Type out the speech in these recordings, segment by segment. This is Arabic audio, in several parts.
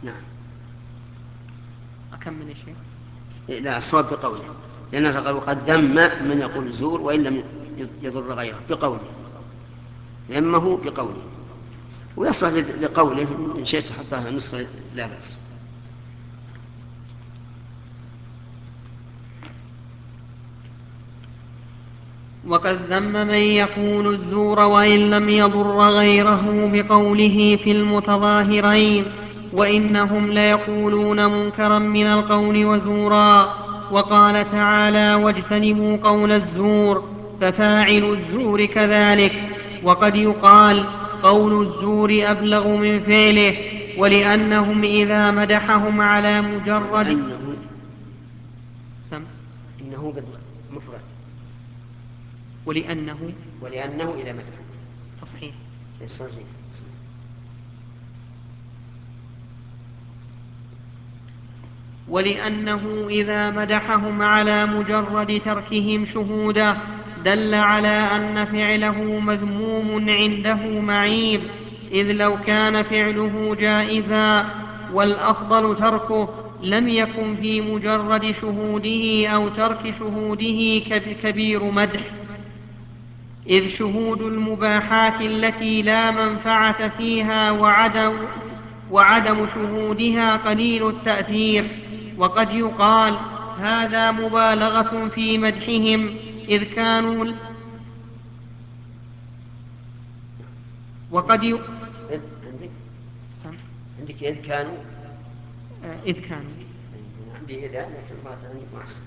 نعم. أكمل يا شيخ؟ لا، الصواب بقوله، لأن قد ذم من يقول الزور وإن لم يضر غيره بقوله، ذمه بقوله، ويصح لقوله إن شئت حطها نسخة لا بأس. وقد ذم من يقول الزور وإن لم يضر غيره بقوله في المتظاهرين: وإنهم ليقولون منكرا من القول وزورا. وقال تعالى: واجتنبوا قول الزور، ففاعل الزور كذلك. وقد يقال: قول الزور أبلغ من فعله، ولأنهم إذا مدحهم على مجرد سم إنه مفرد، ولأنه إذا مدح تصحيح. صحيح. ولأنه إذا مدحهم على مجرد تركهم شهوده دل على أن فعله مذموم عنده معيب، إذ لو كان فعله جائزا والأفضل تركه لم يكن في مجرد شهوده أو ترك شهوده كبير مدح، إذ شهود المباحات التي لا منفعة فيها وعدم شهودها قليل التأثير. وقد يقال: هذا مبالغة في مدحهم إذ كانوا وقد ي... عندك إذ كانوا، إذ كانوا عندي إذا، لكن عندك ما أصل.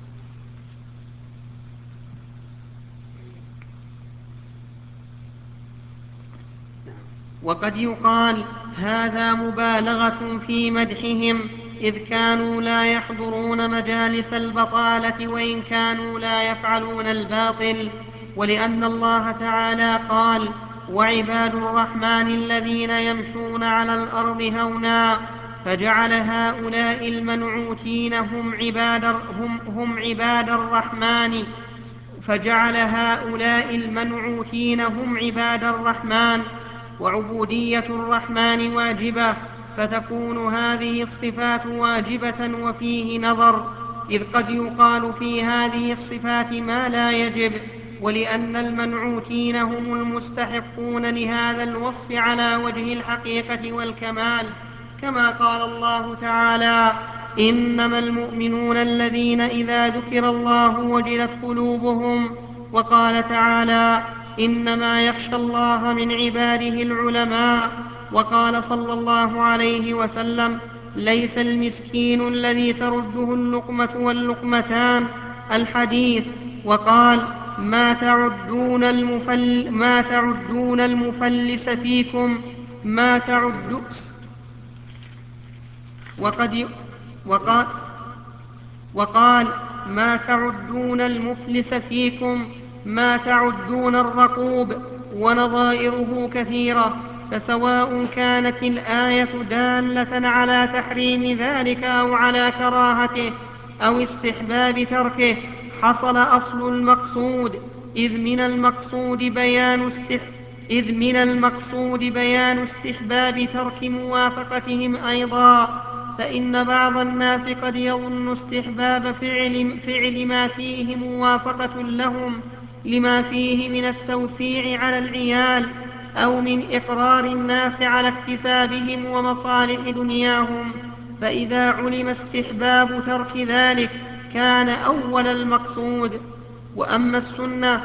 وقد يقال: هذا مبالغة في مدحهم إذ كانوا لا يحضرون مجالس البطالة وإن كانوا لا يفعلون الباطل. ولأن الله تعالى قال: وعباد الرحمن الذين يمشون على الأرض هونا، فجعل هؤلاء المنعوتين هم عباد الرحمن فجعل هؤلاء المنعوتين هم عباد الرحمن، وعبودية الرحمن واجبة، فتكون هذه الصفات واجبة وفيه نظر، إذ قد يقال في هذه الصفات ما لا يجب، ولأن المنعوتين هم المستحقون لهذا الوصف على وجه الحقيقة والكمال، كما قال الله تعالى: إنما المؤمنون الذين إذا ذكر الله وجلت قلوبهم. وقال تعالى: إنما يخشى الله من عباده العلماء. وقال صلى الله عليه وسلم: ليس المسكين الذي ترده اللقمة واللقمتان، الحديث. وقال: ما تعدون المفلس فيكم ما تعد. وقال ما تعدون المفلس فيكم ما تعدون الرقوب، ونظائره كثيرة، فسواء كانت الآية دالة على تحريم ذلك أو على كراهته أو استحباب تركه حصل أصل المقصود، إذ من المقصود بيان استحباب ترك موافقتهم أيضا. فإن بعض الناس قد يظن استحباب فعل ما فيه موافقة لهم لما فيه من التوسيع على العيال، أو من إقرار الناس على اكتسابهم ومصالح دنياهم، فإذا علم استحباب ترك ذلك كان أول المقصود. وأما السنة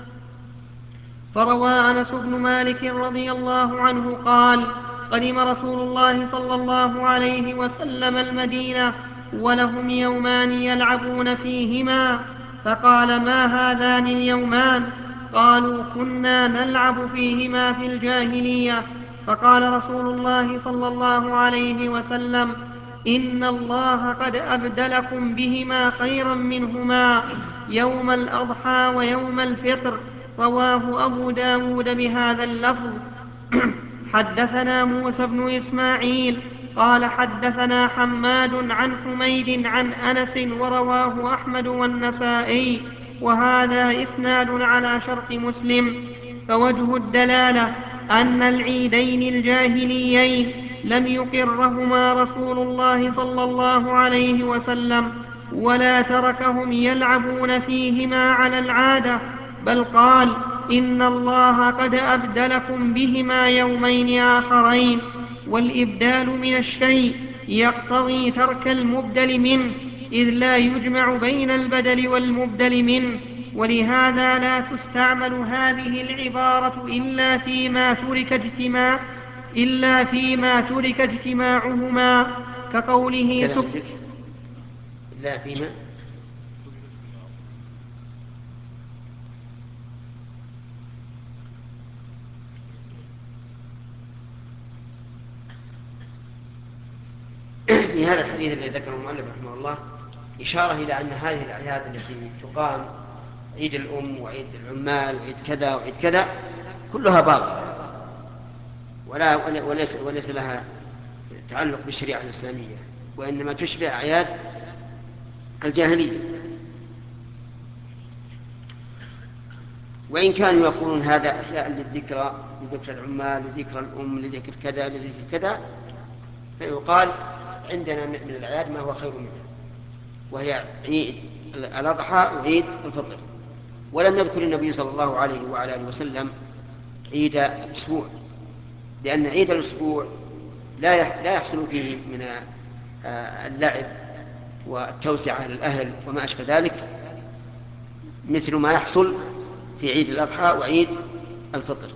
فروى أنس بن مالك رضي الله عنه قال: قدم رسول الله صلى الله عليه وسلم المدينة ولهم يومان يلعبون فيهما، فقال: ما هذان اليومان؟ قالوا: كنا نلعب فيهما في الجاهلية. فقال رسول الله صلى الله عليه وسلم: إن الله قد أبدلكم بهما خيرا منهما، يوم الأضحى ويوم الفطر. رواه أبو داود بهذا اللفظ. حدثنا موسى بن إسماعيل قال: حدثنا حماد عن حميد عن أنس، ورواه أحمد والنسائي، وهذا إسناد على شرط مسلم. فوجه الدلالة أن العيدين الجاهليين لم يقرهما رسول الله صلى الله عليه وسلم، ولا تركهم يلعبون فيهما على العادة، بل قال: إن الله قد أبدلكم بهما يومين آخرين. والإبدال من الشيء يقتضي ترك المبدل منه، إذ لا يجمع بين البدل والمبدل منه، ولهذا لا تستعمل هذه العبارة إلا فيما ترك اجتماعهما، كقوله كذا عندك إلا فيما في هذا الحديث الذي ذكره المؤلف رحمه الله إشارة إلى أن هذه الأعياد التي تقام، عيد الأم وعيد العمال وعيد كذا وعيد كذا، كلها باطلة وليس لها تعلق بالشريعة الإسلامية، وإنما تشبه أعياد الجاهلية. وإن كانوا يقولون هذا إحياء للذكرى، لذكر العمال، لذكر الأم، لذكر كذا لذكر كذا، فيقال عندنا من الأعياد ما هو خير منها، وهي عيد الأضحى وعيد الفطر. ولم يذكر النبي صلى الله عليه وعلى آله وسلم عيد الأسبوع، لأن عيد الأسبوع لا يحصل فيه من اللعب والتوسعة للأهل وما أشبه ذلك مثل ما يحصل في عيد الأضحى وعيد الفطر.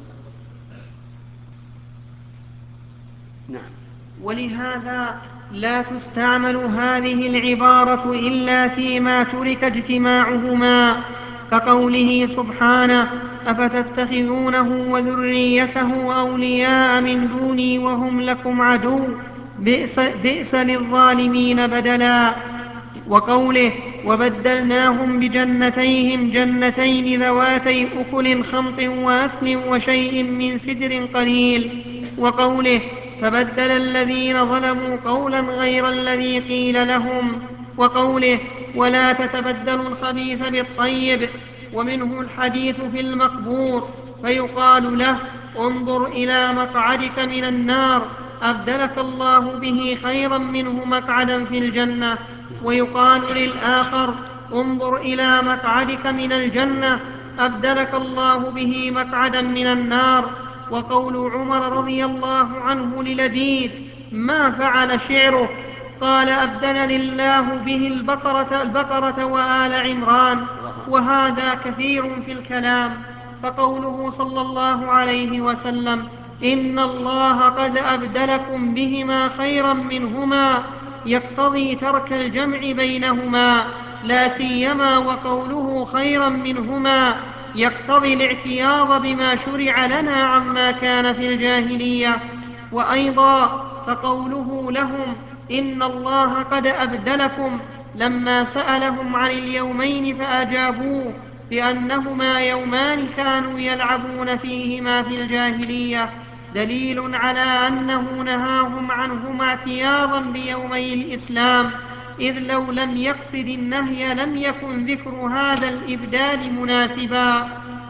نعم. ولهذا لا تستعمل هذه العبارة إلا فيما ترك اجتماعهما، كقوله سبحانه: أفتتخذونه وذريته أولياء من دوني وهم لكم عدو، بئس للظالمين بدلا. وقوله: وبدلناهم بجنتيهم جنتين ذواتي أكل خمط وأثل وشيء من سدر قليل. وقوله: فبدل الذين ظلموا قولا غير الذي قيل لهم. وقوله: ولا تتبدلوا الخبيث بالطيب. ومنه الحديث في المقبور، فيقال له: انظر إلى مقعدك من النار، أبدلك الله به خيرا منه مقعدا في الجنة. ويقال للآخر: انظر إلى مقعدك من الجنة، أبدلك الله به مقعدا من النار. وقول عمر رضي الله عنه للبيد: ما فعل شعرك؟ قال: أبدلني الله به البقرة وآل عمران. وهذا كثير في الكلام. فقوله صلى الله عليه وسلم: إن الله قد أبدلكم بهما خيرا منهما، يقتضي ترك الجمع بينهما، لا سيما وقوله خيرا منهما يقتضي الاعتياض بما شرع لنا عما كان في الجاهلية. وأيضا فقوله لهم: إن الله قد أبدلكم، لما سألهم عن اليومين فأجابوه بأنهما يومان كانوا يلعبون فيهما في الجاهلية، دليل على أنه نهاهم عنهما اعتياضا بيومي الإسلام، إذ لو لم يقصد النهي لم يكن ذكر هذا الإبدال مناسبا،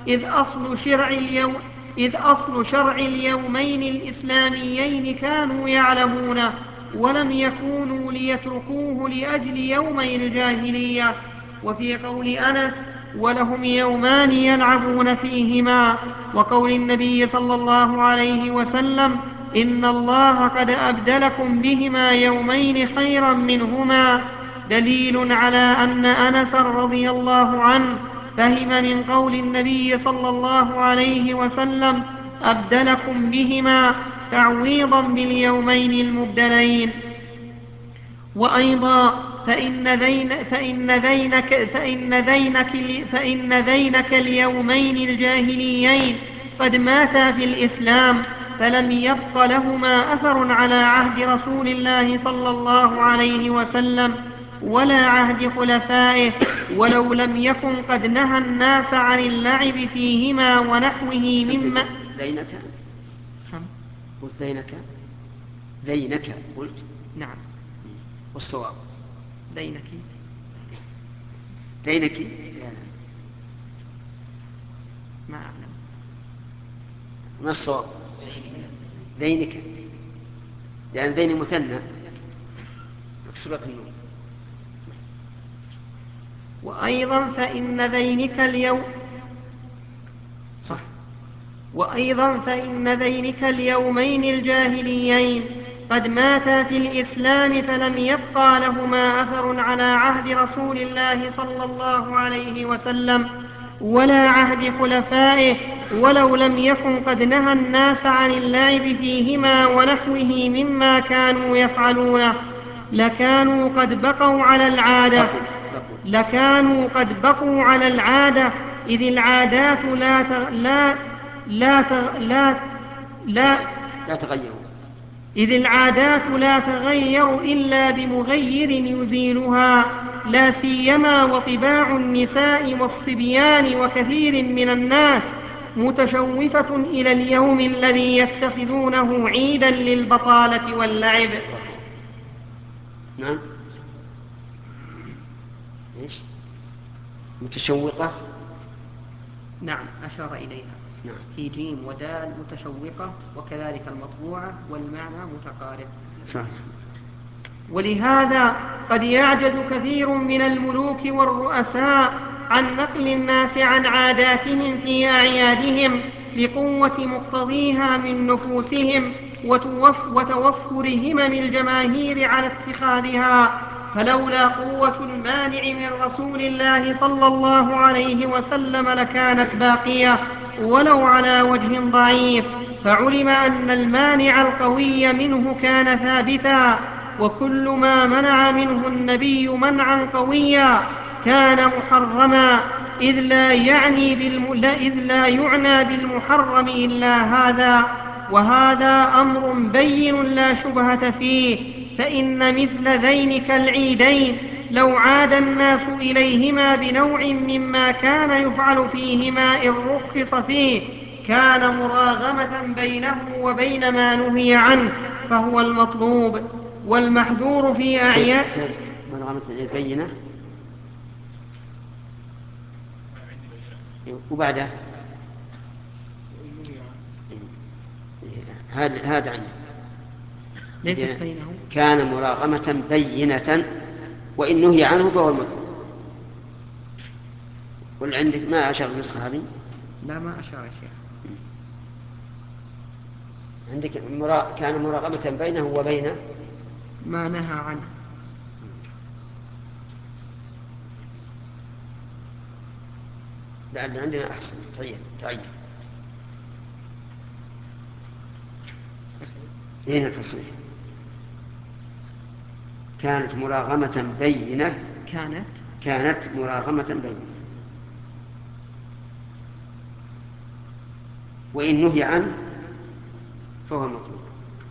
إذ أصل شرع اليومين الإسلاميين كانوا يعلمونه، ولم يكونوا ليتركوه لأجل يومي الجاهلية. وفي قول أنس: ولهم يومان يلعبون فيهما، وقول النبي صلى الله عليه وسلم: إن الله قد أبدلكم بهما يومين خيرا منهما، دليل على أن أنس رضي الله عنه فهم من قول النبي صلى الله عليه وسلم: أبدلكم بهما تعويضا باليومين المبدلين. وأيضا فإن ذينك اليومين الجاهليين قد ماتا في الإسلام، فلم يبق لهما أثر على عهد رسول الله صلى الله عليه وسلم ولا عهد خلفائه، ولو لم يكن قد نهى الناس عن اللعب فيهما ونحوه مما ذينك قلت ذينك قلت نعم، والصواب دينك ما أعلم. ما الصواب؟ ذينك لأن ذين مثنى مكسورة النون. وأيضا فإن ذينك اليوم صح. وأيضا فإن ذينك اليومين الجاهليين قد ماتا في الإسلام فلم يبقى لهما أثر على عهد رسول الله صلى الله عليه وسلم ولا عهد خلفائه، ولو لم يكن قد نهى الناس عن اللعب فيهما ونحوه مما كانوا يفعلونه لكانوا قد بقوا على العادة إذ العادات لا تغير إلا بمغير يزيلها، لا سيما وطباع النساء والصبيان وكثير من الناس متشوفة إلى اليوم الذي يتخذونه عيدا للبطالة واللعب. نعم. إيش؟ متشوقة. نعم أشار إليها. نعم. في جيم ودال متشوقة، وكذلك المطبوعة والمعنى متقارب. صحيح. ولهذا قد يعجز كثير من الملوك والرؤساء عن نقل الناس عن عاداتهم في أعيادهم لقوة مقتضيها من نفوسهم وتوفر همم الجماهير على اتخاذها، فلولا قوة المانع من رسول الله صلى الله عليه وسلم لكانت باقية ولو على وجه ضعيف، فعلم أن المانع القوي منه كان ثابتا، وكل ما منع منه النبي منعا قويا كان محرما، إذ لا يعنى بالمحرم إلا هذا، وهذا أمر بين لا شبهة فيه، فإن مثل ذينك العيدين لو عاد الناس إليهما بنوع مما كان يفعل فيهما إن رخص فيه كان مراغمة بينه وبين ما نهي عنه، فهو المطلوب. والمحذور في أعياد مرغمة البينة وبعده هذا عندي ليست بينه كان مراغمة بينة وإن نهي عنه فهو المطلوب. قل عندك ما أشار النسخة هذه؟ لا ما أشار شيء. عندك كان مراغمة بينه وبين ما نهى عنه. لأن عندنا أحسن تعين هنا تصوير كانت مراغمة بينة كانت مراغمة بينة وإن نهي عنه فهو المطلوب.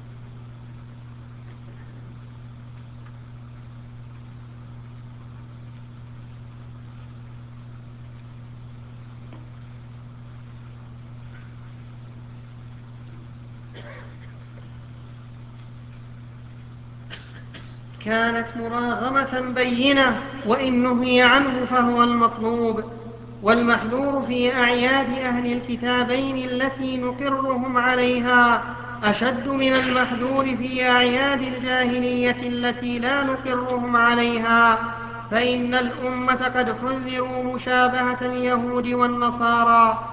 كانت مراغمة بينة وإن نهي عنه فهو المطلوب. والمحذور في أعياد أهل الكتابين التي نقرهم عليها أشد من المحذور في أعياد الجاهلية التي لا نقرهم عليها، فإن الأمة قد حذروا مشابهة اليهود والنصارى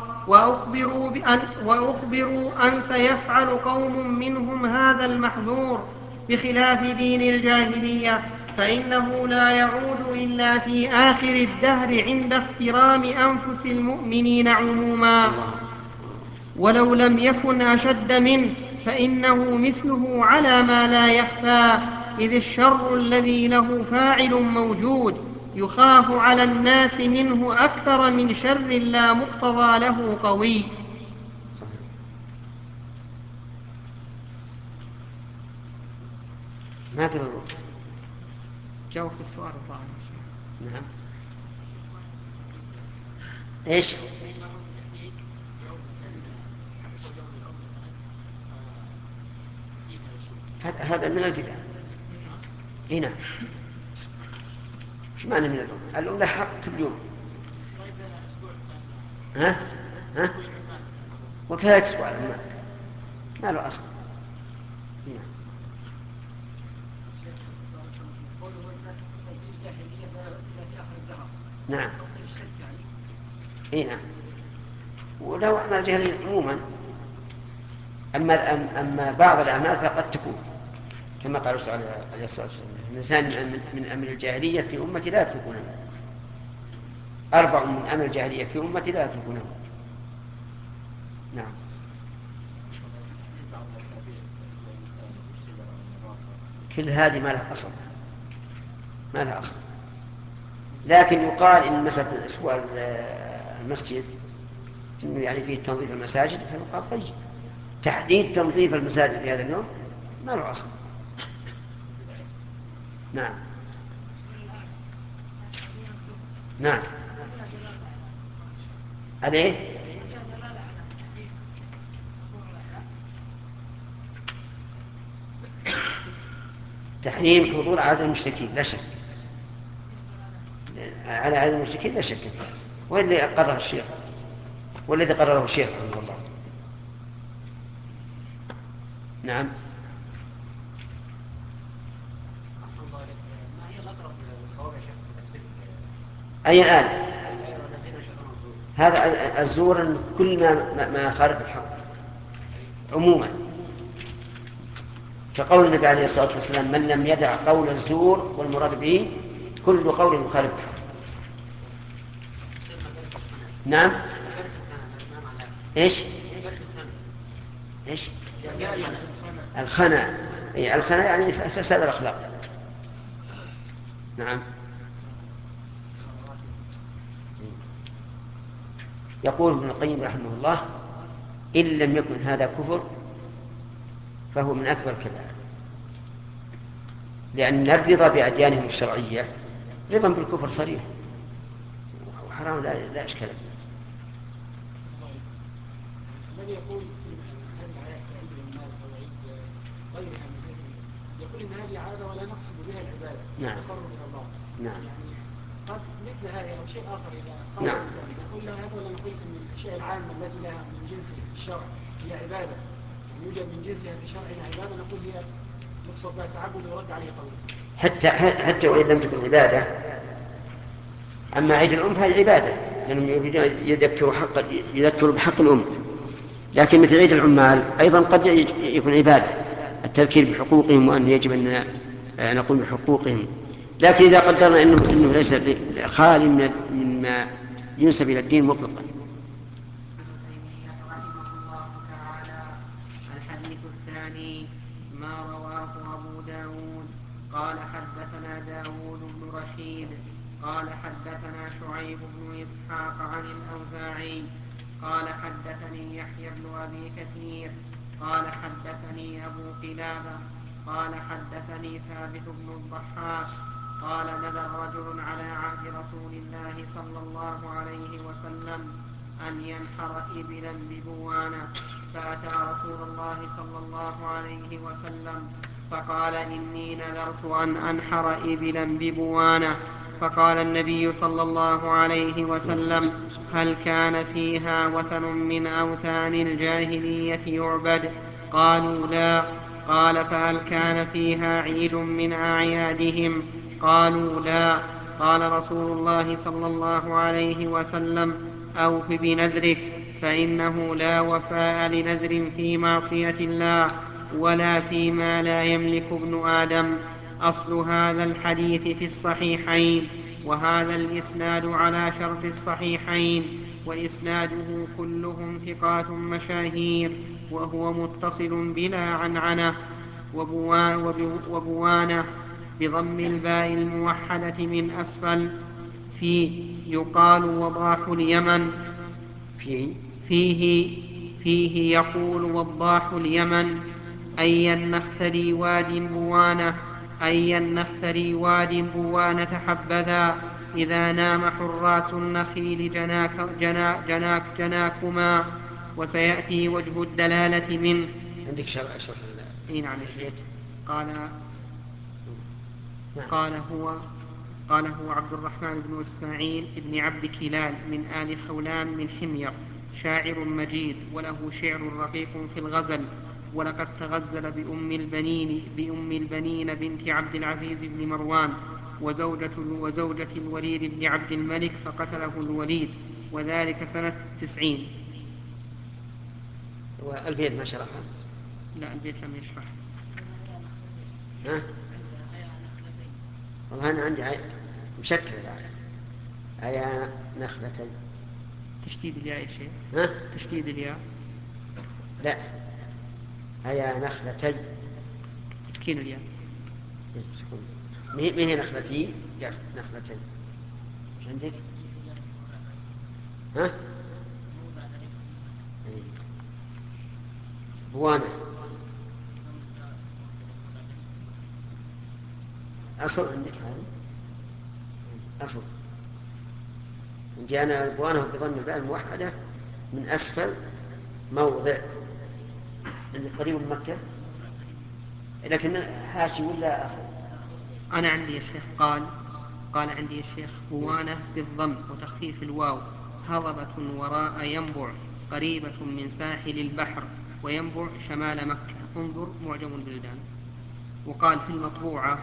وأخبروا أن سيفعل قوم منهم هذا المحذور بخلاف دين الجاهلية، فإنه لا يعود إلا في آخر الدهر عند احترام أنفس المؤمنين عموما، ولو لم يكن أشد منه فإنه مثله على ما لا يخفى، إذ الشر الذي له فاعل موجود يخاف على الناس منه أكثر من شر لا مقتضى له قوي. صحيح. ما كذا الوقت جاوب في السؤال الظاهر. نعم. ايش هذا من الكتاب هنا؟ ايش معنى من الأم له حق كل يوم؟ ها وكذلك اسبوع ما له اصل هنا. نعم. اي نعم. ولو أعمال جاهلية عموما. أما بعض الأعمال فقد تكون كما قال الرسول عليه الصلاة والسلام: اثنتان من أمر الجاهلية في أمتي لا يتركونه، 4 من أمر الجاهلية في أمتي لا يتركونه. نعم. كل هذه ما لها أصل، ما لها أصل. لكن يقال إن مسألة الأسبوع المسجد إنه يعني فيه تنظيف المساجد، فيقال طيب. تحديد تنظيف المساجد في هذا اليوم ما له أصل. نعم. نعم. عليه تحريم حضور عادة المشركين لا شك، على عادة المشركين لا شك. واللي قرره الشيخ، والذي قرره الشيخ رحمه الله. نعم. أي الآن هذا الزور كل ما يخالف الحق عموما، كقول النبي عليه الصلاة والسلام: من لم يدع قول الزور، والمراد به كل قول يخالف الحق. نعم. ايش ايش الخنا؟ الخنا يعني فساد الأخلاق. نعم. يقول ابن القيم رحمه الله: إن لم يكن هذا كفر فهو من أكبر الكبائر، لأن الرضا بأديانهم الشرعية رضا بالكفر صريح وحرام لا إشكال فيه. الذي يقول في هذه الآيات عيد المال أو عيد غيرها من هذه، يقول إن هذه عادة ولا نقصد بها العبادة. نعم. تقرب إلى الله. نعم. يعني قد مثل هذا أو شيء آخر إذا قال نعم. الإنسان نقول له هذا ولا نقول إن الأشياء العامة التي لها من جنس الشرع هي عبادة، يعني يوجد من جنسها في شرعنا عبادة، نقول هي يقصد بها التعبد ويرد عليه قوله. حتى وإن لم تكن عبادة. أما عيد الأم فهي عبادة، لأنهم يريدون يذكروا بحق الأم. لكن مثل عيد العمال أيضا قد يكون عبادة، التذكير بحقوقهم وأن يجب أن نقوم بحقوقهم. لكن إذا قدرنا أنه ليس خالي مما ينسب إلى الدين مطلقا. الحديث الثاني ما رواه أبو داود قال حدثنا داود بن رشيد قال حدثنا شعيب بن إسحاق عن الأوزاعي قال حدثني يحيى بن أبي كثير قال حدثني أبو قلابة قال حدثني ثابت بن الضحاك قال نذر رجل على عهد رسول الله صلى الله عليه وسلم أن ينحر إبلا ببوانة، فأتى رسول الله صلى الله عليه وسلم فقال إني نذرت أن أنحر إبلا ببوانة، فقال النبي صلى الله عليه وسلم هل كان فيها وثن من أوثان الجاهلية يعبد؟ قالوا لا. قال فهل كان فيها عيد من أعيادهم؟ قالوا لا. قال رسول الله صلى الله عليه وسلم أوف بنذرك، فإنه لا وفاء لنذر في معصية الله ولا فيما لا يملك ابن آدم. أصل هذا الحديث في الصحيحين، وهذا الإسناد على شرط الصحيحين، وإسناده كلهم ثقات مشاهير، وهو متصل بلا عنعنة. وبوانة بضم الباء الموحدة من أسفل يقال وضاح اليمن فيه يقول وضاح اليمن أي النختري واد بوانة حبذا إذا نام حراس النخيل جناكما. وسيأتي وجه الدلالة منه. عندك شرح نعم. قال هو عبد الرحمن بن إسماعيل بن عبد كلال من آل خولان من حمير، شاعر مجيد وله شعر رقيق في الغزل، ولقد تغزل بأم البنين بنت عبد العزيز بن مروان، وزوجة الوليد بن عبد الملك فقتله الوليد، وذلك سنة 90. والبيت ما شرحها؟ لا، البيت لم يشرح. ها؟ والله أنا عندي مشكلة آية نخلتين. تشديد الياء يا شيخ. ها؟ تشديد الياء. لا، آية نخلتين. تسكين الياء. مين هي نخلتين؟ نخلتين مش عندك؟ ها؟ بوانا أصل عندك هذا أصل. إن جاءنا البوانة بضم الباء الموحدة من أسفل موضع عند قريب من مكة، لكن حاشي ولا أصل؟ أنا عندي يا شيخ قال عندي يا شيخ بوانة بالضم وتخفيف الواو، هضبة وراء ينبع، قريبة من ساحل البحر، وينبع شمال مكة، انظر معجم البلدان. وقال في المطبوعة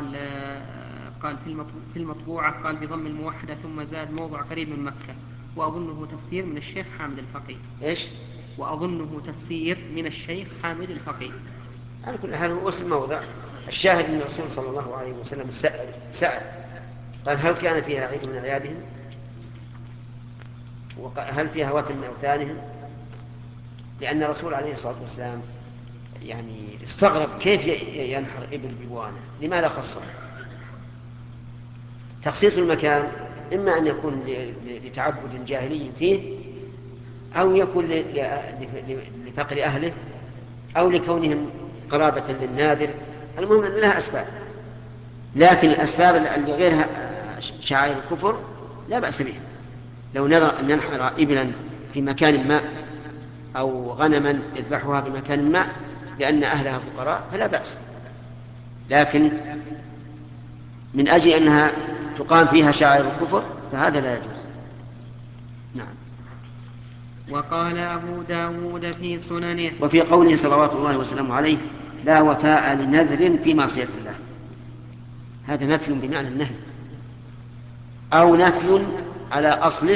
في المطبوعة قال بضم الموحدة ثم زاد موضع قريب من مكة، وأظنه تفسير من الشيخ حامد الفقيه. إيش؟ وأظنه تفسير من الشيخ حامد الفقيه. على كل حال هو اسم موضع. الشاهد أن الرسول صلى الله عليه وسلم سأل قال هل كان فيها عيد من أعيادهم؟ وهل فيها وثن من أوثانهم؟ لأن الرسول عليه الصلاة والسلام يعني استغرب كيف ينحر إبل ببوانة، لماذا خصه؟ تخصيص المكان إما أن يكون لتعبد جاهلي فيه، أو يكون لفقر أهله، أو لكونهم قرابة للناذر. المهم أن لها أسباب، لكن الأسباب اللي غيرها شعائر الكفر لا بأس بها. لو نذر أن ينحر إبلا في مكان ما أو غنما يذبحها في مكان ما لأن أهلها فقراء فلا بأس، لكن من أجل أنها تقام فيها شعائر الكفر فهذا لا يجوز. نعم. وقال أبو داود في سننه. وفي قوله صلوات الله وسلامه عليه لا وفاء لنذر في معصية الله، هذا نفي بمعنى النهي، أو نفي على أصله،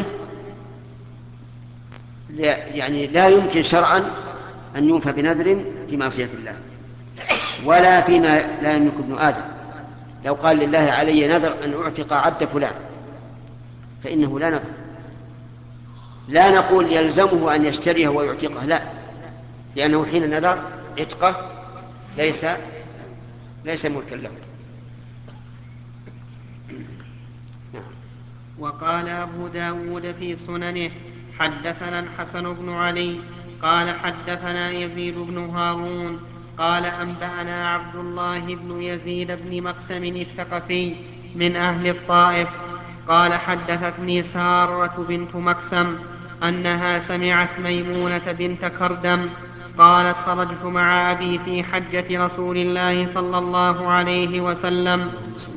يعني لا يمكن شرعا أن يوفى بنذر في معصية الله، ولا فيما لا يملك ابن آدم. لو قال لله علي نذر أن أعتق عبد فلان فإنه لا نذر، لا نقول يلزمه أن يشتريه ويعتقه، لا، لأنه حين نذر عتقه ليس ملكا له. وقال أبو داود في سننه حدثنا الحسن بن علي قال حدثنا يزيد بن هارون قال أنبأنا عبد الله بن يزيد بن مقسم الثقفي من أهل الطائف قال حدثتني سارة بنت مقسم أنها سمعت ميمونة بنت كردم قالت خرجت مع أبي في حجة رسول الله صلى الله عليه وسلم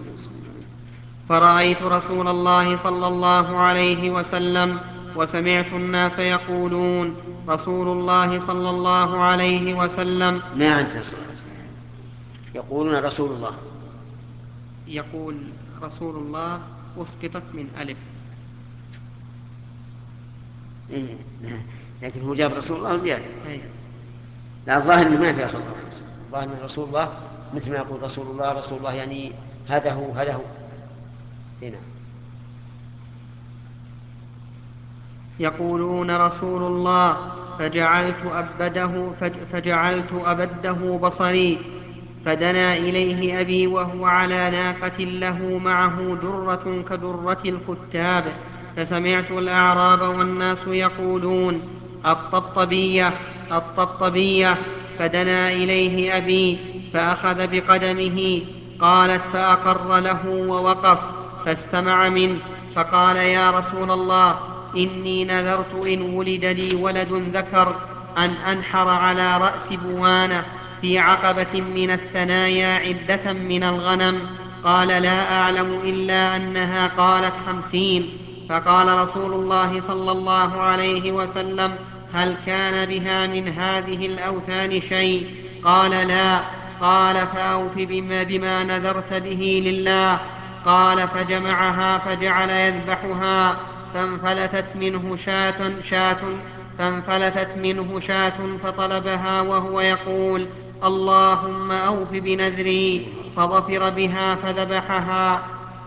فرأيت رسول الله صلى الله عليه وسلم وسمعت الناس يقولون رسول الله صلى الله عليه وسلم. ما عندنا صلاة يقولون رسول الله، يقول رسول الله أسقطت من ألف. إيه. لكن هو جاب رسول الله زيادة. أي. لا، الظاهر أنه ما فيها صلى الله عليه وسلم، الظاهر أن رسول الله مثل ما يقول رسول الله يعني هذا هو هنا. يقولون رسول الله فجعلت أبده بصري فدنا إليه أبي وهو على ناقة له معه درة كدرة الكتاب فسمعت الأعراب والناس يقولون الطبطبية فدنا إليه أبي فأخذ بقدمه قالت فأقر له ووقف فاستمع منه فقال يا رسول الله إني نذرت إن ولد لي ولد ذكر أن أنحر على رأس بوانة في عقبة من الثنايا عدة من الغنم قال لا أعلم إلا أنها قالت 50. فقال رسول الله صلى الله عليه وسلم هل كان بها من هذه الأوثان شيء؟ قال لا. قال فأوف بما نذرت به لله. قال فجمعها فجعل يذبحها فانفلتت منه شاة فطلبها وهو يقول اللهم أوف بنذري فظفر بها فذبحها.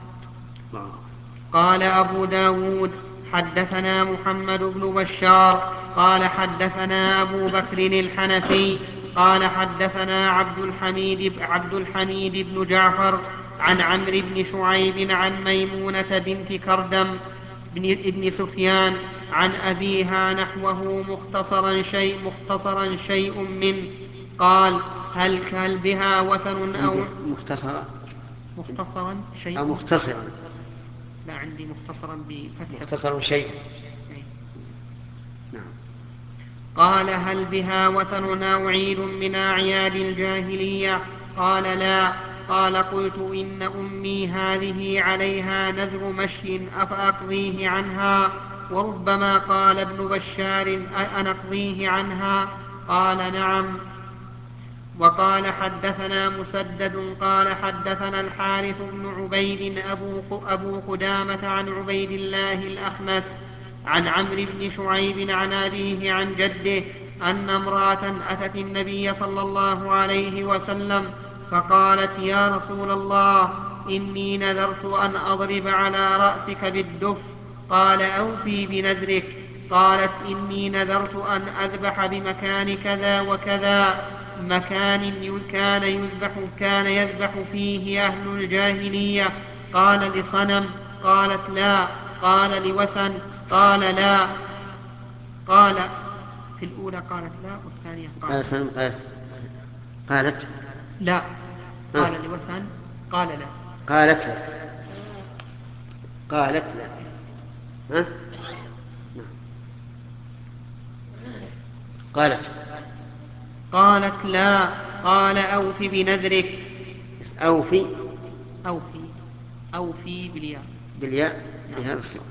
قال أبو داود حدثنا محمد بن بشار قال حدثنا أبو بكر الحنفي قال حدثنا عبد الحميد بن جعفر عن عمرو بن شعيب عن ميمونة بنت كردم ابن سفيان عن أبيها نحوه مختصرا شيء منه. قال هل بها وثن أو مختصرا شيء أو مختصرا؟ لا عندي مختصرا بفتح مختصر شيء. نعم. قال هل بها وثن أو عيد من أعياد الجاهلية؟ قال لا. قال قلت إن أمي هذه عليها نذر مشي أفأقضيه عنها؟ وربما قال ابن بشار أنقضيه عنها؟ قال نعم. وقال حدثنا مسدد قال حدثنا الحارث بن عبيد أبو قدامة عن عبيد الله الأخنس عن عمرو بن شعيب عن أبيه عن جده أن امرأة أتت النبي صلى الله عليه وسلم فقالت يا رسول الله إني نذرت أن أضرب على رأسك بالدف. قال أوفي بنذرك. قالت إني نذرت أن أذبح بمكان كذا وكذا، مكان كان يذبح فيه أهل الجاهلية. قال لصنم؟ قالت لا. قال لوثن؟ قال لا. قال في الأولى قالت لا والثانية قالت لا. قال لوثن؟ قال لا. قالت لا. قالت لا. ها؟ قالت لا. قال أوف بنذرك. أوفي بالياء بهذا الصيغة.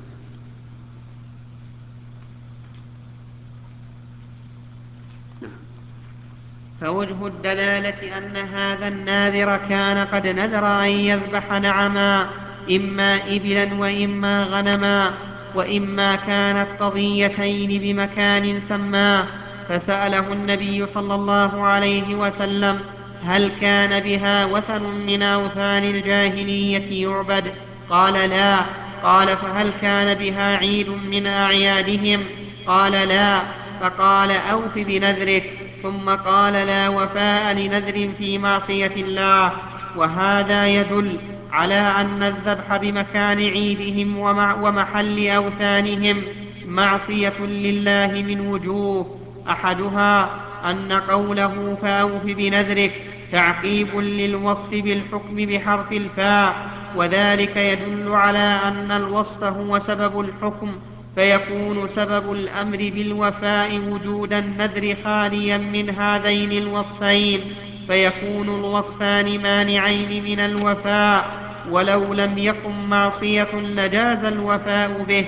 فوجه الدلالة أن هذا الناذر كان قد نذر أن يذبح نعما، إما إبلا وإما غنما، وإما كانت قضيتين بمكان سماه. فسأله النبي صلى الله عليه وسلم هل كان بها وثن من أوثان الجاهلية يعبد؟ قال لا. قال فهل كان بها عيد من أعيادهم؟ قال لا. فقال أوف بنذرك. ثم قال لا وفاء لنذر في معصية الله. وهذا يدل على أن الذبح بمكان عيدهم ومحل أوثانهم معصية لله من وجوه. أحدها أن قوله فأوف بنذرك تعقيب للوصف بالحكم بحرف الفاء، وذلك يدل على أن الوصف هو سبب الحكم، فيكون سبب الأمر بالوفاء وجود النذر خاليا من هذين الوصفين، فيكون الوصفان مانعين من الوفاء. ولو لم يكن معصية لجاز الوفاء به.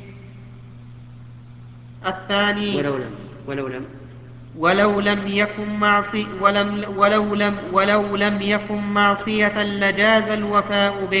الثاني ولو لم يكن معصية لجاز الوفاء به.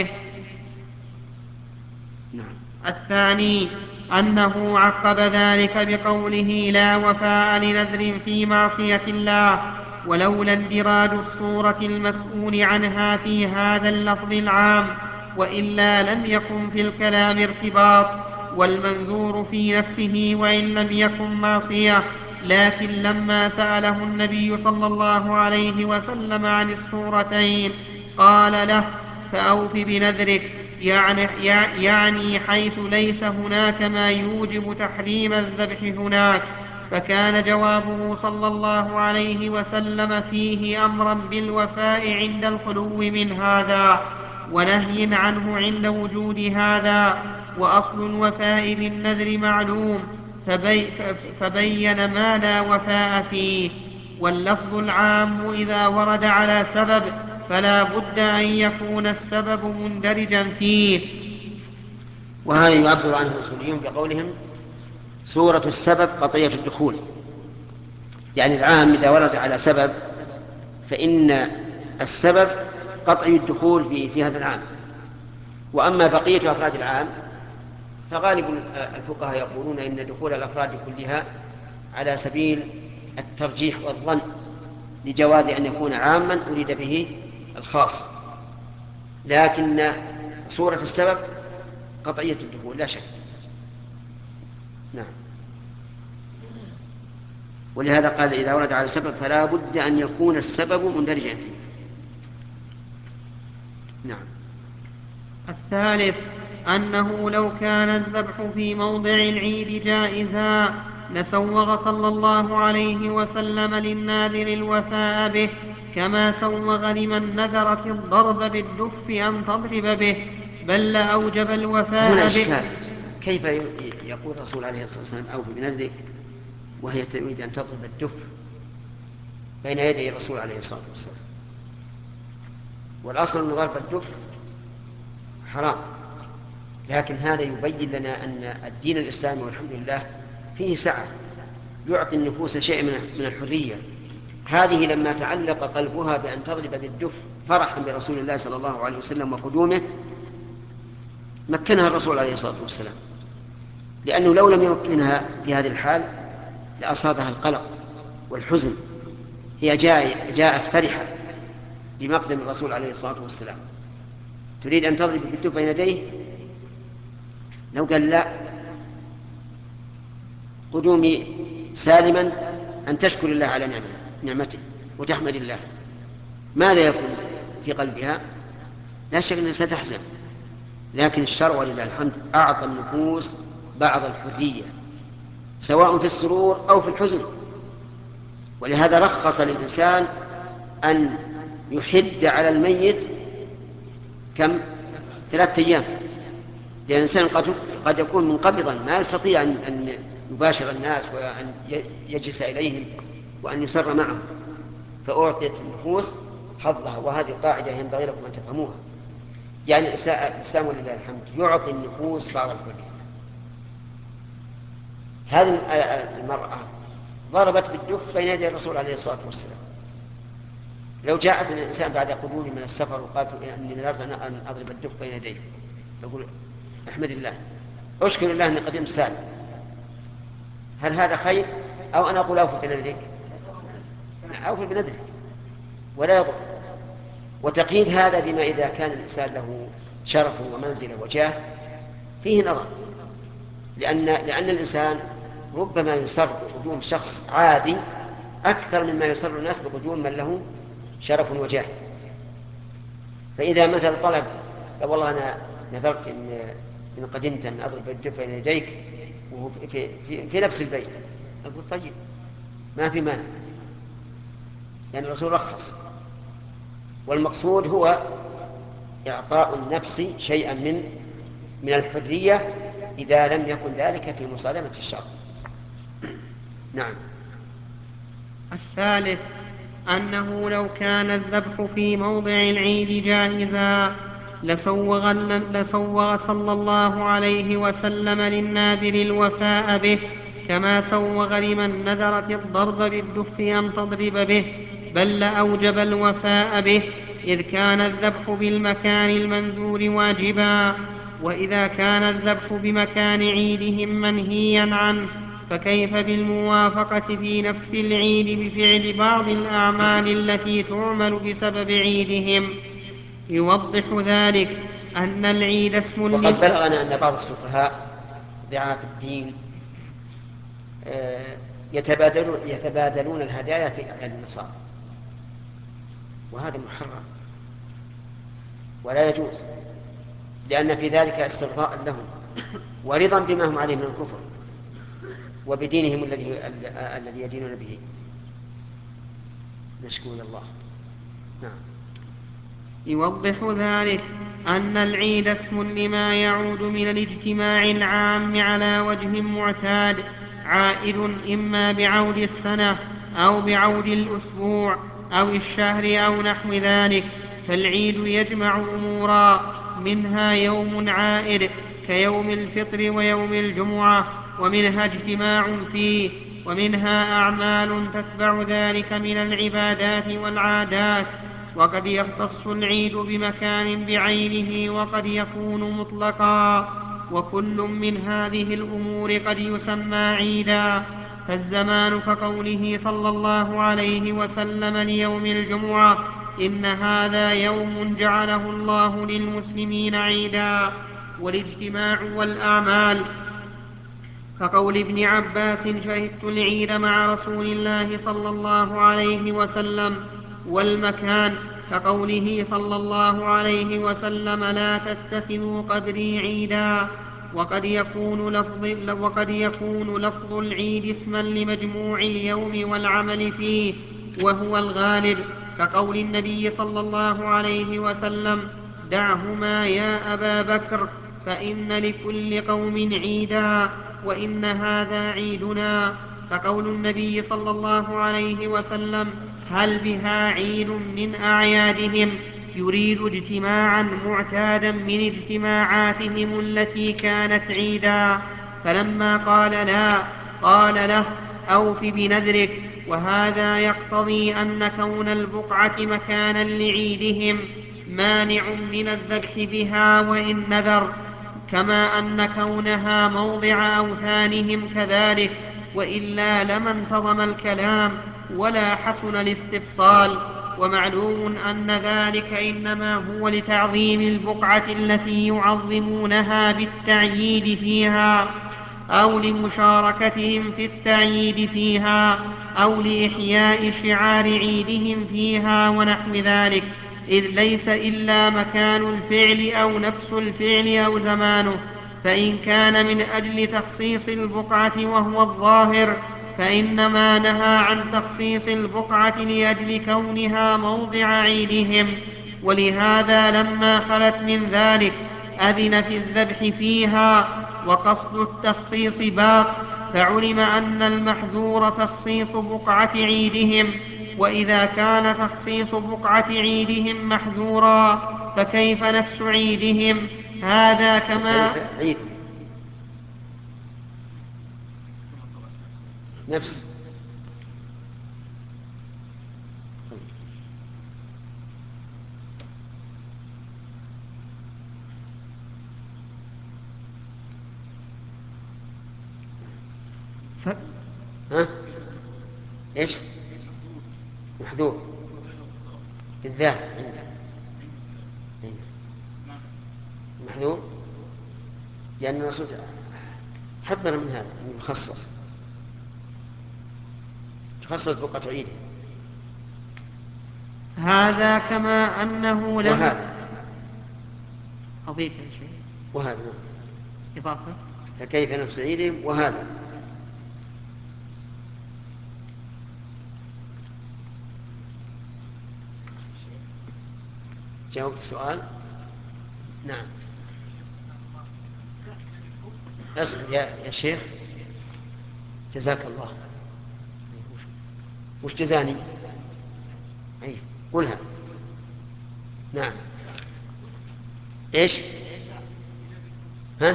الثاني أنه عقب ذلك بقوله لا وفاء لنذر في معصية الله، ولولا اندراج الصورة المسؤول عنها في هذا اللفظ العام، وإلا لم يكن في الكلام ارتباط، والمنذور في نفسه وإن لم يكن معصية. لكن لما سأله النبي صلى الله عليه وسلم عن الصورتين قال له فأوف بنذرك، يعني حيث ليس هناك ما يوجب تحريم الذبح هناك. فكان جوابه صلى الله عليه وسلم فيه أمرا بالوفاء عند الخلو من هذا، ونهي عنه عند وجود هذا. وأصل الوفاء بالنذر معلوم، فبين ما لا وفاء فيه. واللفظ العام إذا ورد على سبب فلا بد أن يكون السبب مندرجا فيه. وهذا يعبر عنه الأصوليون بقولهم صورة السبب قطعية الدخول، يعني العام إذا ورد على سبب فإن السبب قطعي الدخول في هذا العام. وأما بقية أفراد العام فغالب الفقهاء يقولون إن دخول الأفراد كلها على سبيل الترجيح والظن لجواز أن يكون عاما أريد به الخاص، لكن صورة السبب قطعية الدخول لا شك. نعم. ولهذا قال إذا ورد على سبب فلا بد أن يكون السبب مندرجا فيه. نعم. الثالث أنه لو كان الذبح في موضع العيد جائزا لسوغ صلى الله عليه وسلم للناذر الوفاء به، كما سوغ لمن نذرت الضرب بالدف أن تضرب به، بل لأوجب الوفاء هنا به. إشكال، كيف يقول الرسول عليه الصلاة والسلام أوفي بنذرك وهي تريد أن تضرب الدف بين يدي الرسول عليه الصلاة والسلام؟ والأصل أن ضرب الدف حرام، لكن هذا يبين لنا أن الدين الإسلامي والحمد لله فيه سعة، يعطي النفوس شيء من الحرية. هذه لما تعلق قلبها بأن تضرب بالدف فرحا برسول الله صلى الله عليه وسلم وقدومه مكنها الرسول عليه الصلاة والسلام، لأنه لو لم يمكنها في هذه الحال لأصابها القلق والحزن. هي جاءت فرحة بمقدم الرسول عليه الصلاة والسلام، تريد أن تضرب بالدف بين يديه، لو قال لا قدومي سالما أن تشكر الله على نعمته وتحمد الله، ماذا يكون في قلبها؟ لا شك أنها ستحزن. لكن الشرع ولله الحمد أعطى النفوس بعض الحرية سواء في السرور أو في الحزن، ولهذا رخص للإنسان أن يحد على الميت كم 3 أيام، لأن الإنسان قد يكون منقبضا ما يستطيع أن يباشر الناس وأن يجلس إليهم وأن يسر معهم، فأعطيت النفوس حظها. وهذه قاعدة ينبغي لكم أن تفهموها، يعني الإسلام ولله الحمد يعطي النفوس بعض الحرية. هذه المرأة ضربت بالدف بين يدي الرسول عليه الصلاة والسلام، لو جاءت الإنسان بعد قدومه من السفر وقالت إني نذرت أن أضرب الدف بين يديه، يقول احمد الله أشكر الله أني قدمت سالم، هل هذا خير؟ أو أنا أقول أوفي بنذرك؟ أوفي بنذرك ولا يضر. وتقييد هذا بما إذا كان الإنسان له شرف ومنزلة وجاه فيه نظر، لأن الإنسان ربما يسر بقدوم شخص عادي أكثر مما يسر الناس بقدوم من له شرف وجاه. فإذا مثلا طلب والله أنا نذرت إن قدمت أن أضرب الدف بين يديك وهو في نفس البيت، أقول طيب ما في مانع، لأن الرسول رخص. والمقصود هو إعطاء النفس شيئا من الحرية إذا لم يكن ذلك في مصادمة الشرع. نعم. الثالث أنه لو كان الذبح في موضع العيد جائزا لسوغ صلى الله عليه وسلم للناذر الوفاء به، كما سوغ لمن نذرت الضرب بالدف أن تضرب به، بل لأوجب الوفاء به، إذ كان الذبح بالمكان المنذور واجبا. وإذا كان الذبح بمكان عيدهم منهيا عنه فكيف بالموافقة في نفس العيد بفعل بعض الأعمال التي تعمل بسبب عيدهم؟ يوضح ذلك أن العيد اسم وقد بلغنا أن بعض السفهاء ضعاف الدين يتبادلون الهدايا في أعياد النصارى، وهذا محرم ولا يجوز، لأن في ذلك استرضاء لهم ورضا بما هم عليه من الكفر وبدينهم الذي يدينون به. نشكو الله. نعم. يوضح ذلك أن العيد اسم لما يعود من الاجتماع العام على وجه معتاد، عائد إما بعود السنة أو بعود الأسبوع أو الشهر أو نحو ذلك. فالعيد يجمع أمورا، منها يوم عائد كيوم الفطر ويوم الجمعة، ومنها اجتماع فيه، ومنها أعمال تتبع ذلك من العبادات والعادات، وقد يختص العيد بمكان بعينه وقد يكون مطلقا، وكل من هذه الأمور قد يسمى عيدا. فالزمان كقوله صلى الله عليه وسلم ليوم الجمعة: إن هذا يوم جعله الله للمسلمين عيدا. والاجتماع والأعمال كقول ابن عباس: شهدت العيد مع رسول الله صلى الله عليه وسلم. والمكان كقوله صلى الله عليه وسلم: لا تتخذوا قبري عيدا. وقد يكون لفظ العيد اسما لمجموع اليوم والعمل فيه، وهو الغالب، كقول النبي صلى الله عليه وسلم: دعهما يا أبا بكر فإن لكل قوم عيدا وإن هذا عيدنا. فقول النبي صلى الله عليه وسلم: هل بها عيد من أعيادهم، يريد اجتماعا معتادا من اجتماعاتهم التي كانت عيدا. فلما قال لا، قال له: أوف بنذرك. وهذا يقتضي أن كون البقعة مكانا لعيدهم مانع من الذبح بها وإن نذر، كما أن كونها موضع أوثانهم كذلك، وإلا لما انتظم الكلام ولا حسن الاستفصال. ومعلوم أن ذلك إنما هو لتعظيم البقعة التي يعظمونها بالتعييد فيها، أو لمشاركتهم في التعييد فيها، أو لإحياء شعار عيدهم فيها ونحو ذلك، إذ ليس إلا مكان الفعل أو نفس الفعل أو زمانه. فإن كان من أجل تخصيص البقعة وهو الظاهر، فإنما نهى عن تخصيص البقعة لأجل كونها موضع عيدهم. ولهذا لما خلت من ذلك أذن في الذبح فيها، وقصد التخصيص باق، فعلم أن المحذور تخصيص بقعة عيدهم. وإذا كان تخصيص بقعة عيدهم محذورا، فكيف نفس عيدهم؟ هذا كما كيف عيد نفس ها؟ ايش؟ محذور بالذات عنده محذور، لأن الرسول حذر من هذا أن يخصص بقعة عيده. هذا كما أنه لم وهذا أضيف شيء وهذا إضافة. فكيف نفس عيدهم وهذا. جاوبت السؤال؟ نعم. اسكت يا شيخ، جزاك الله. وش جزاني؟ أي قلها. نعم. ايش؟ ها؟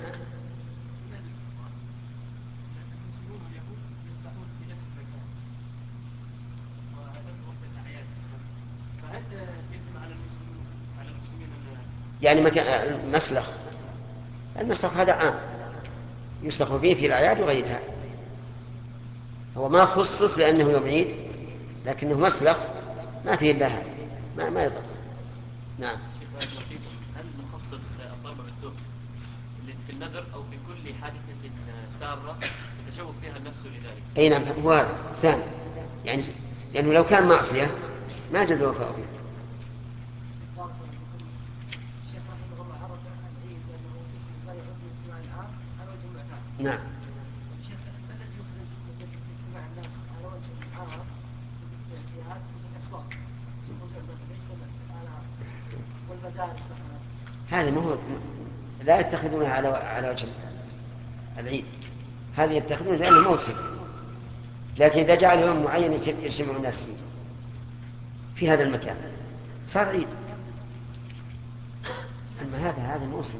يعني مكان المسلخ هذا عام يسلخ فيه في الأعياد وغيرها، هو ما خصص لأنه يوم عيد، لكنه مسلخ ما فيه إلا هذا، ما يضر. نعم. هل نخصص الضرب بالدف في النذر أو في كل حادثة سارة يتشوف فيها النفس لذلك؟ أي نعم، هو هذا ثاني، يعني لأنه لو كان معصية ما جاز الوفاء به. نعم. هذه لا يتخذونها على وجه العيد، هذه يتخذونها لأنه موسم، لكن إذا جعل يوم معين يجتمع الناس فيه في هذا المكان صار عيد. أما هذا موسم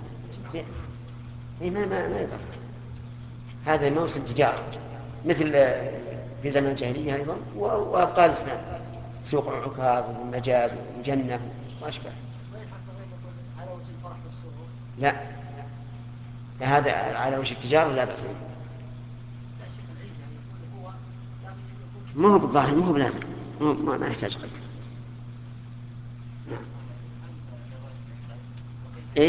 ما يضر، هذا موسم تجارة مثل في زمن الجاهلية أيضا وأبقى الإسلام سوق عكاظ والمجاز والمجنة وأشبه. على وجه الفرح والسرور. لا هذا على وجه التجارة لا بأس به. ما هو بالظاهر، ما هو بلازم، ما يحتاج قيد. نعم. ايش؟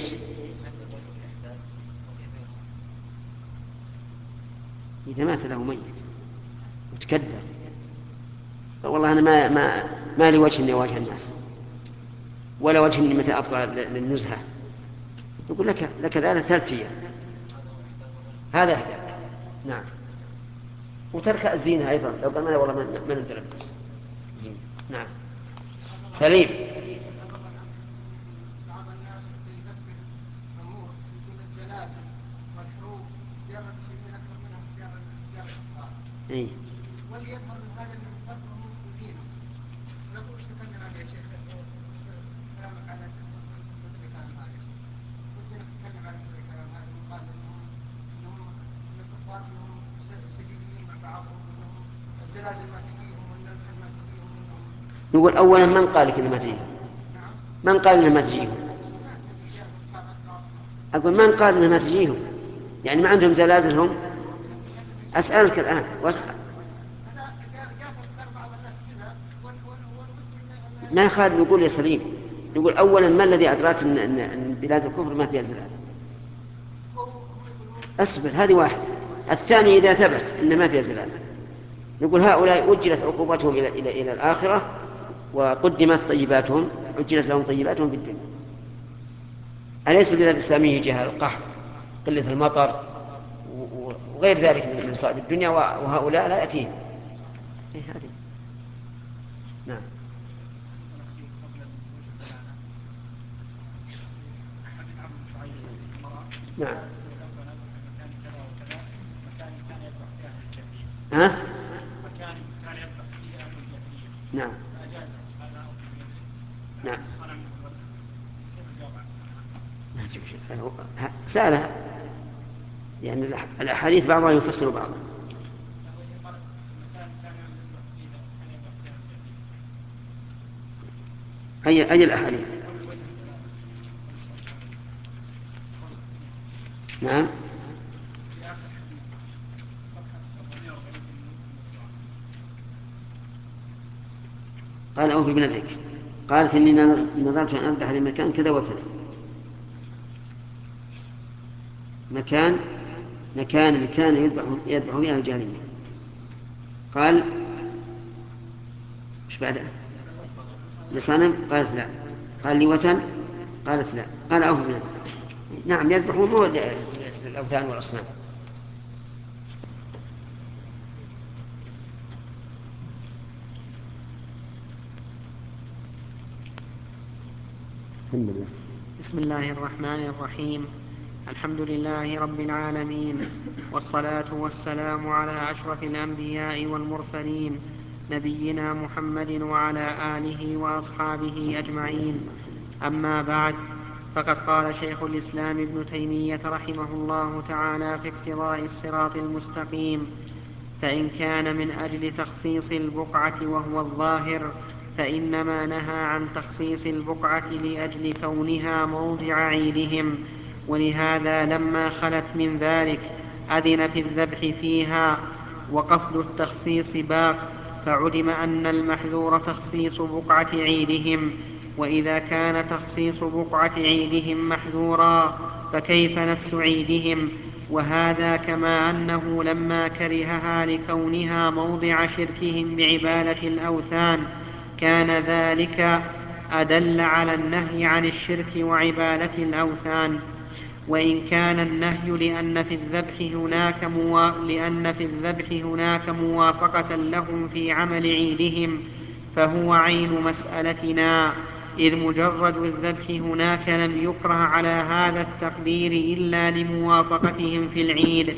إذا مات له ميت وتكدر، والله أنا ما لي وجه إني أواجه الناس، ولا وجه إني متى أطلع للنزهة. يقول لك ذلك 3 أيام، هذا إحدى. نعم. وترك الزينة أيضا، لو قال والله ما نتلبس زينة. نعم. سليم. بعض الناس يذكر امور مثل الزلازل والحروب مجرد يصير اكثر منها مجرد الافكار. اي. واللي يفهم من هذا انه فكرهم ودينهم. ونقول ايش تكلم عن يا شيخ كلامك على مثل الكلام هذا. كنت نتكلم على مثل الكلام هذا وقال انهم الكفار انهم سجينين مع بعضهم، وانهم الزلازل ما تجيهم والنزل ما تجيهم منهم. نقول أولا من قال لك إنها ما تجيهم؟ من قال إنها ما تجيهم؟ أقول من قال إنها ما تجيهم؟ يعني ما عندهم زلازل هم؟ أسألك الآن ما يخالف. نقول يا سليم، نقول أولا ما الذي أدراك أن بلاد الكفر ما فيها زلازل؟ أصبر، هذه واحد. الثاني إذا ثبت أن ما فيها زلازل، نقول هؤلاء أجلت عقوبتهم إلى الآخرة وقدمت طيباتهم، عجلت لهم طيباتهم في الدنيا. أليس البلاد الإسلامية جهة القحط، قلة المطر وغير ذلك من صعب الدنيا، وهؤلاء لا يأتيهم هذه. نعم. نعم. ها؟ نعم. نعم. سألها يعني الأحاديث بعضها يفسر بعضا. أي الأحاديث؟ نعم. قال أوفي بنذرك. قالت إني نظرت أن أذبح بمكان كذا وكذا. مكان كان يذبح فيها الجاهلية. قال وش بعدها؟ لصنم؟ قالت لا. قال لوثن؟ قالت لا. قال أوفي بنذرك. نعم، يذبحون مو للأوثان والأصنام. بسم الله الرحمن الرحيم. الحمد لله رب العالمين، والصلاة والسلام على أشرف الأنبياء والمرسلين، نبينا محمد وعلى آله وأصحابه أجمعين. أما بعد، فقد قال شيخ الإسلام ابن تيمية رحمه الله تعالى في اقتضاء الصراط المستقيم: فإن كان من أجل تخصيص البقعة وهو الظاهر، فإنما نهى عن تخصيص البقعة لأجل كونها موضع عيدهم، ولهذا لما خلت من ذلك أذن في الذبح فيها، وقصد التخصيص باق، فعلم أن المحذور تخصيص بقعة عيدهم. وإذا كان تخصيص بقعة عيدهم محذورا، فكيف نفس عيدهم؟ وهذا كما أنه لما كرهها لكونها موضع شركهم بعبادة الأوثان كان ذلك أدل على النهي عن الشرك وعبادة الأوثان. وإن كان النهي لأن في الذبح هناك موافقة لهم في عمل عيدهم، فهو عين مسألتنا، إذ مجرد الذبح هناك لم يكره على هذا التقدير إلا لموافقتهم في العيد،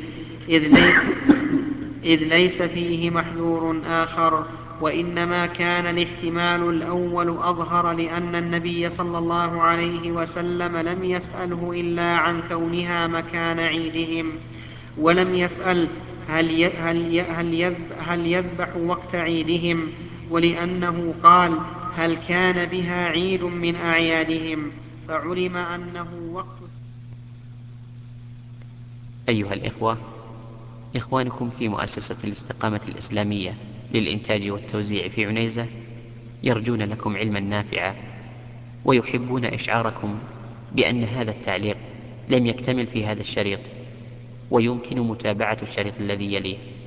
إذ ليس فيه محذور آخر. وإنما كان الاحتمال الأول أظهر، لأن النبي صلى الله عليه وسلم لم يسأله إلا عن كونها مكان عيدهم، ولم يسأل هل يذبح وقت عيدهم، ولأنه قال هل كان بها عيد من أعيادهم، فعلم أنه وقت أيها الإخوة، إخوانكم في مؤسسة الاستقامة الإسلامية للإنتاج والتوزيع في عنيزة يرجون لكم علما نافعا، ويحبون إشعاركم بأن هذا التعليق لم يكتمل في هذا الشريط، ويمكن متابعة الشريط الذي يليه.